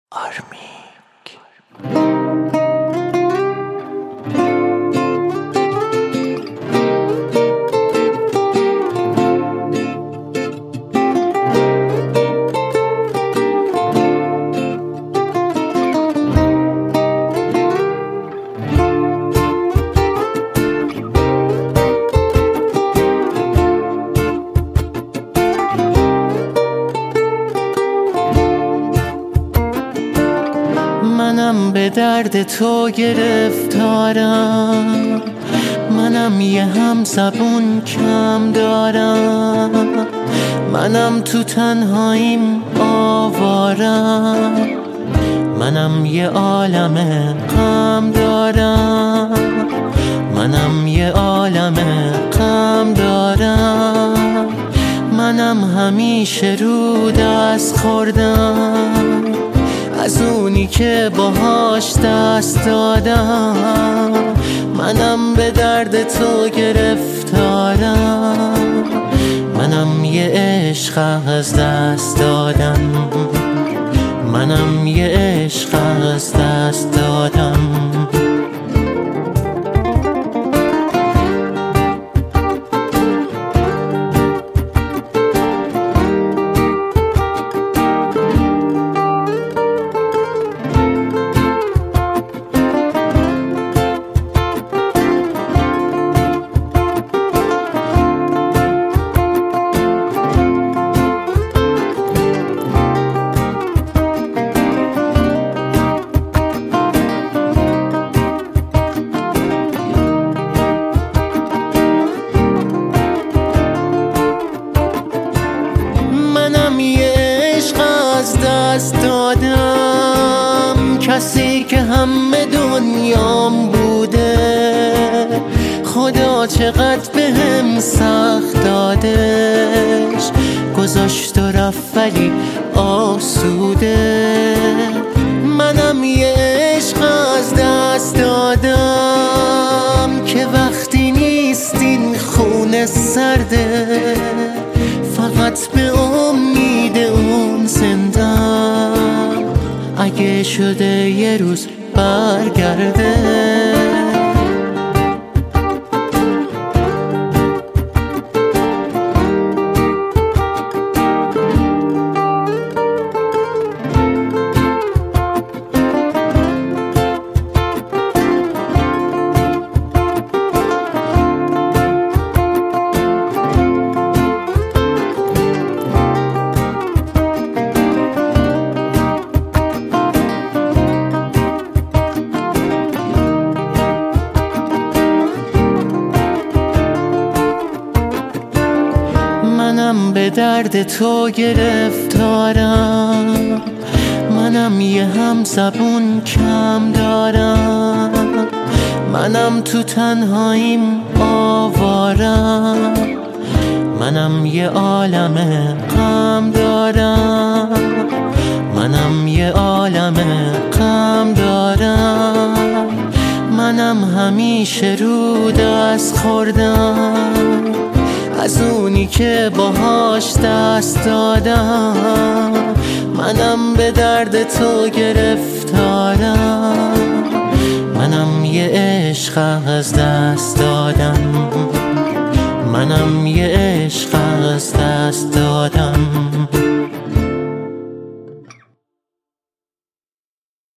آرمیک. منم به درد تو گرفتارم، منم یه همزبون کم دارم، منم تو تنهاییم آوارم، منم یه عالم غم دارم، منم یه عالم غم دارم، منم همیشه رو دست خوردم از اونی که باهاش دست دادم. منم به درد تو گرفتارم، منم یه عشق از دست دادم، منم یه عشق از دست دادم. دست دادم کسی که همه دنیام بوده، خدا چقدر بهم سخت دادش، گذاشت و رفت ولی آسوده. منم یه عشق از دست دادم که وقتی نیستین خونه سرده، فقط به امید اون زندم اگه شده یه روز برگرده. منم به درد تو گرفتارم، منم یه همزبون کم دارم، منم تو تنهاییم آوارم، منم یه عالم غم دارم، منم یه عالم غم دارم، منم همیشه رو دست خوردم از اونی که باهاش دست دادم. منم به درد تو گرفتارم، منم یه عشق از دست دادم، منم یه عشق از دست دادم.